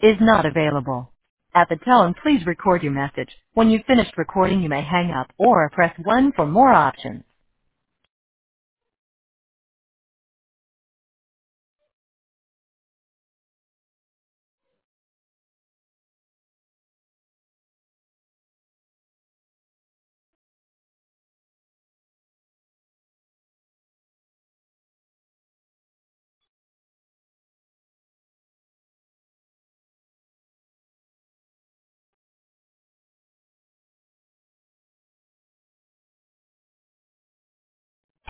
is not available. At the tone, please record your message. When you've finished recording, you may hang up or press 1 for more options.